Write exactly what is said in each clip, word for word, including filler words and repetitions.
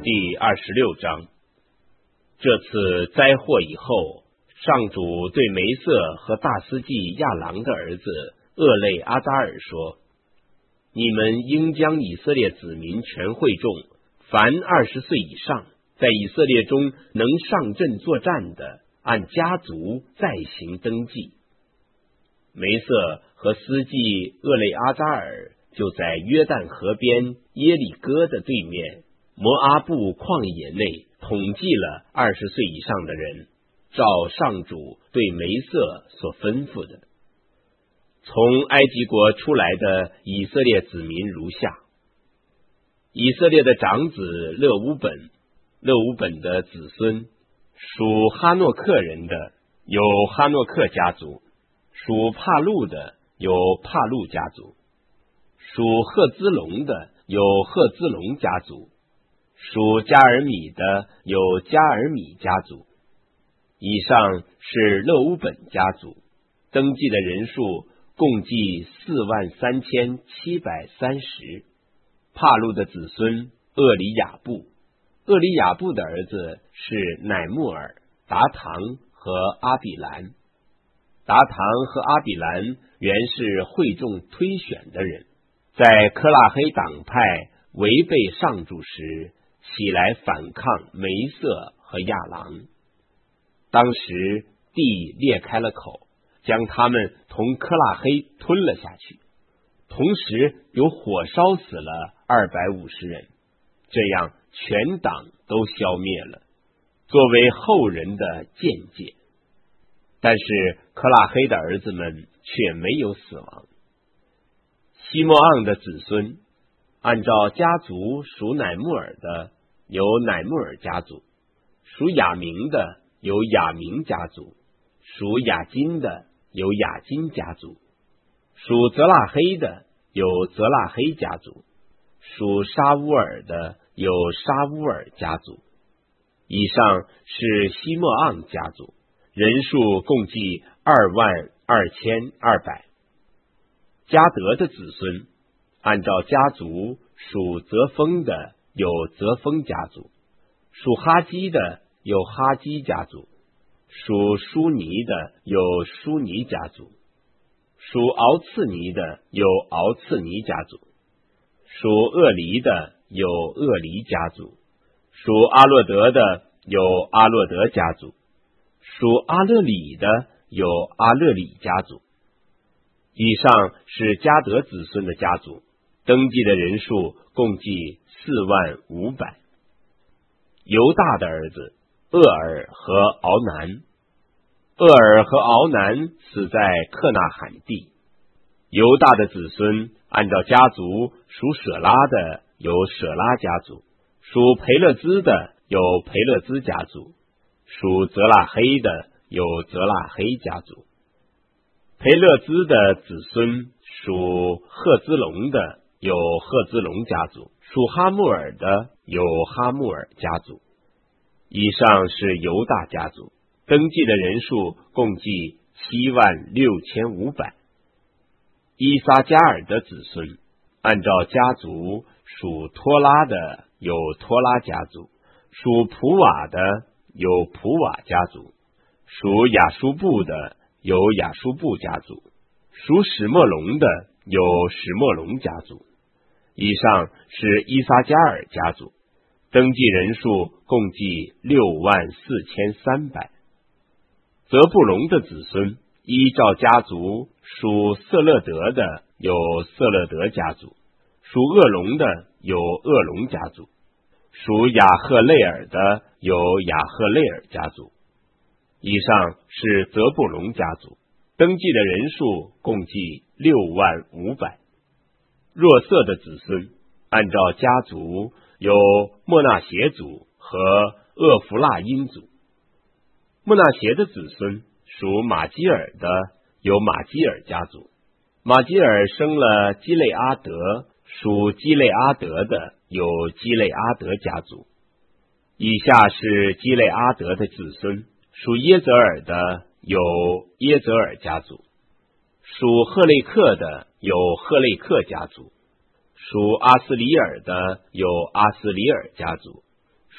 第二十六章。这次灾祸以后，上主对梅瑟和大司祭亚郎的儿子厄类阿扎尔说：你们应将以色列子民全会众，凡二十岁以上，在以色列中能上阵作战的，按家族再行登记。梅瑟和司祭厄类阿扎尔就在约旦河边耶里哥的对面摩阿布旷野内统计了二十岁以上的人，照上主对梅瑟所吩咐的。从埃及国出来的以色列子民如下：以色列的长子勒乌本，勒乌本的子孙属哈诺克人的有哈诺克家族，属帕路的有帕路家族，属赫兹龙的有赫兹龙家族，属加尔米的有加尔米家族。以上是勒乌本家族，登记的人数共计四万三千七百三十。帕路的子孙厄里亚布，厄里亚布的儿子是乃木尔、达唐和阿比兰。达唐和阿比兰原是会众推选的人，在科拉黑党派违背上主时，起来反抗梅瑟和亚郎。当时地裂开了口，将他们同科拉黑吞了下去，同时有火烧死了二百五十人，这样全党都消灭了，作为后人的见解。但是科拉黑的儿子们却没有死亡。西莫盎的子孙按照家族属乃木尔的有乃木尔家族，属亚明的有亚明家族，属亚金的有亚金家族，属泽拉黑的有泽拉黑家族，属沙乌尔的有沙乌尔家族。以上是西莫盎家族，人数共计二万二千二百。加德的子孙按照家族属泽丰的有泽丰家族，属哈基的有哈基家族，属舒尼的有舒尼家族，属敖次尼的有敖次尼家族，属厄黎的有厄黎家族，属阿洛德的有阿洛德家族，属阿勒里的有阿勒里家族。以上是加德子孙的家族，登记的人数共计四万五百。犹大的儿子厄尔和敖南，厄尔和敖南死在克纳罕地。犹大的子孙按照家族属舍拉的有舍拉家族，属培勒兹的有培勒兹家族，属泽拉黑的有泽拉黑家族。培勒兹的子孙属赫兹龙的有赫兹龙家族，属哈木尔的有哈木尔家族。以上是犹大家族，登记的人数共计七万六千五百。伊撒加尔的子孙按照家族属托拉的有托拉家族，属普瓦的有普瓦家族，属亚舒布的有亚舒布家族，属史莫龙的有史莫龙家族。以上是伊撒加尔家族，登记人数共计六万四千三百。泽布隆的子孙依照家族属色勒德的有色勒德家族，属厄龙的有厄龙家族，属雅赫类尔的有雅赫类尔家族。以上是泽布隆家族，登记的人数共计六万五百。若瑟的子孙按照家族有莫纳协族和厄弗拉因族。莫纳协的子孙属马基尔的有马基尔家族，马基尔生了基累阿德，属基累阿德的有基累阿德家族。以下是基累阿德的子孙，属耶泽尔的有耶泽尔家族，属赫雷克的有赫雷克家族，属阿斯里尔的有阿斯里尔家族，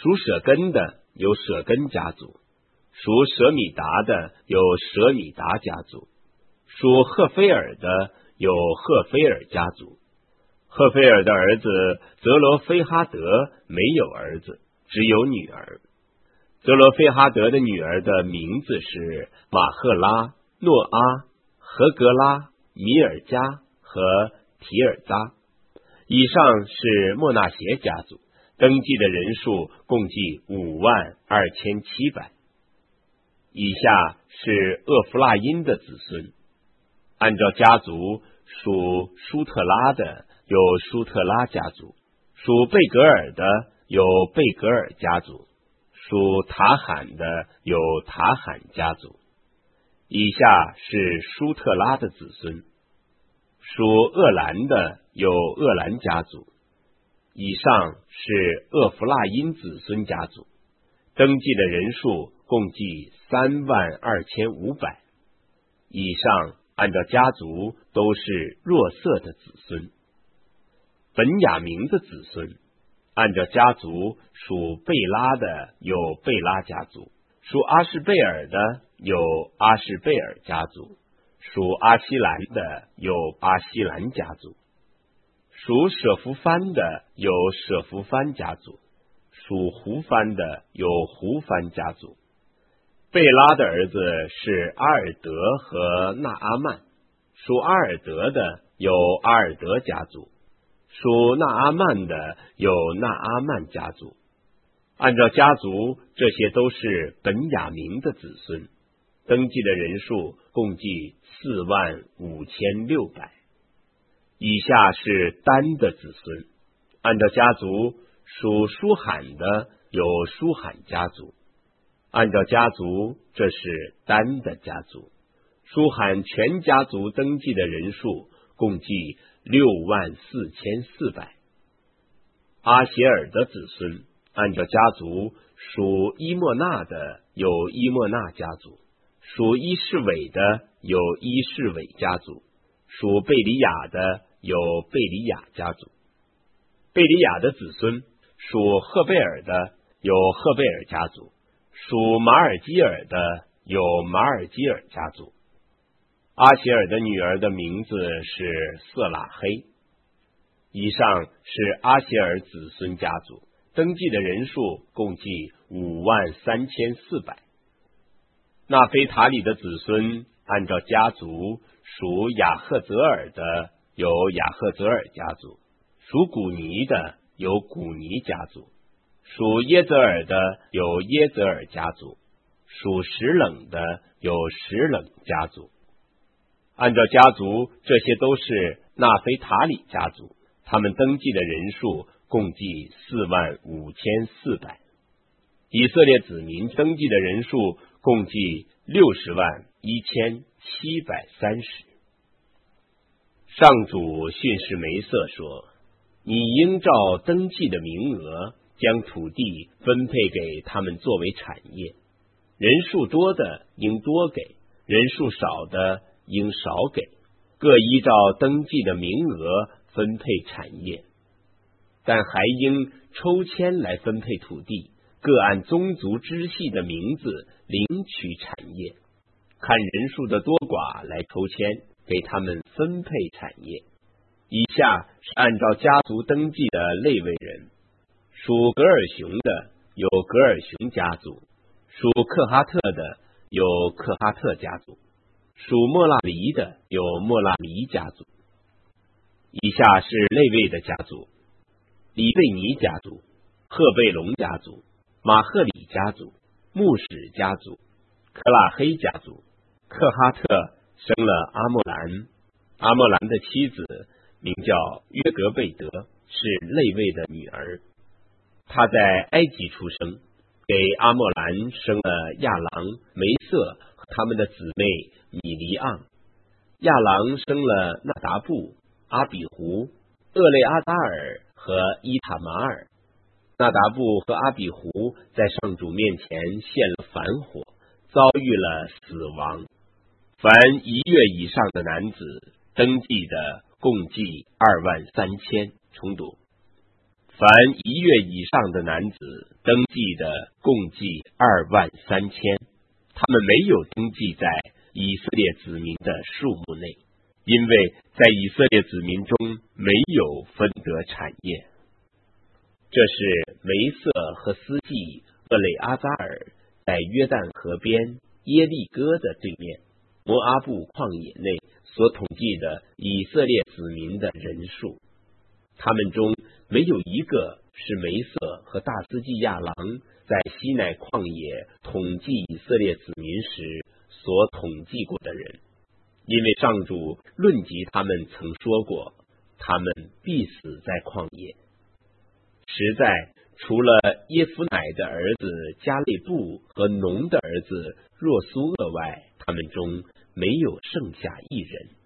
属舍根的有舍根家族，属舍米达的有舍米达家族，属赫菲尔的有赫菲尔家族。赫菲尔的儿子泽罗菲哈德没有儿子，只有女儿。泽罗菲哈德的女儿的名字是马赫拉、诺阿、何格拉、米尔加和提尔扎。以上是莫纳协家族，登记的人数共计五万二千七百。以下是厄弗拉因的子孙，按照家族属舒特拉的有舒特拉家族，属贝格尔的有贝格尔家族，属塔罕的有塔罕家族。以下是舒特拉的子孙，属厄兰的有厄兰家族。以上是厄弗拉因子孙家族，登记的人数共计三万二千五百。以上按照家族都是若瑟的子孙。本雅明的子孙，按照家族属贝拉的有贝拉家族，属阿什贝尔的有阿什贝尔家族，属阿希兰的有阿希兰家族，属舍弗番的有舍弗番家族，属胡番的有胡番家族。贝拉的儿子是阿尔德和纳阿曼，属阿尔德的有阿尔德家族，属纳阿曼的有纳阿曼家族。按照家族，这些都是本雅明的子孙，登记的人数共计四万五千六百。以下是丹的子孙，按照家族属舒罕的有舒罕家族，按照家族这是丹的家族。舒罕全家族登记的人数共计六万四千四百。阿协尔的子孙，按照家族属伊莫纳的有伊莫纳家族，属伊士韦的有伊士韦家族，属贝里亚的有贝里亚家族。贝里亚的子孙，属赫贝尔的有赫贝尔家族，属马尔基尔的有马尔基尔家族。阿协尔的女儿的名字是色拉黑。以上是阿协尔子孙家族，登记的人数共计五万三千四百。纳菲塔里的子孙，按照家族属雅赫泽尔的有雅赫泽尔家族，属古尼的有古尼家族，属耶泽尔的有耶泽尔家族，属石冷的有石冷家族。按照家族，这些都是纳菲塔里家族，他们登记的人数共计四万五千四百。以色列子民登记的人数共计六十万一千七百三十。上主训示梅瑟说：你应照登记的名额，将土地分配给他们作为产业，人数多的应多给，人数少的应少给，各依照登记的名额分配产业。但还应抽签来分配土地，各按宗族支系的名字领取产业，看人数的多寡来抽签，给他们分配产业。以下是按照家族登记的类位人：属格尔熊的有格尔熊家族，属克哈特的有克哈特家族，属莫拉黎的有莫拉黎家族。以下是类位的家族：里贝尼家族、赫贝龙家族、马赫里家族、穆史家族、克拉黑家族。克哈特生了阿莫兰，阿莫兰的妻子名叫约格贝德，是类位的女儿。他在埃及出生，给阿莫兰生了亚郎、梅瑟和他们的姊妹米利昂。亚郎生了纳达布、阿比胡、厄雷阿达尔和伊塔马尔。纳达布和阿比胡在上主面前献了反火，遭遇了死亡。凡一月以上的男子登记的共计二万三千。重读： 凡一月以上的男子登记的共计二万三千，他们没有登记在以色列子民的数目内，因为在以色列子民中没有分得产业。这是梅瑟和斯记厄累阿扎尔在约旦河边耶利哥的对面摩阿布旷野内所统计的以色列子民的人数，他们中没有一个是梅瑟和大斯基亚郎在西乃旷野统计以色列子民时所统计过的人，因为上主论及他们曾说过，他们必死在旷野。实在除了耶夫乃的儿子加利布和农的儿子若苏厄外，他们中没有剩下一人。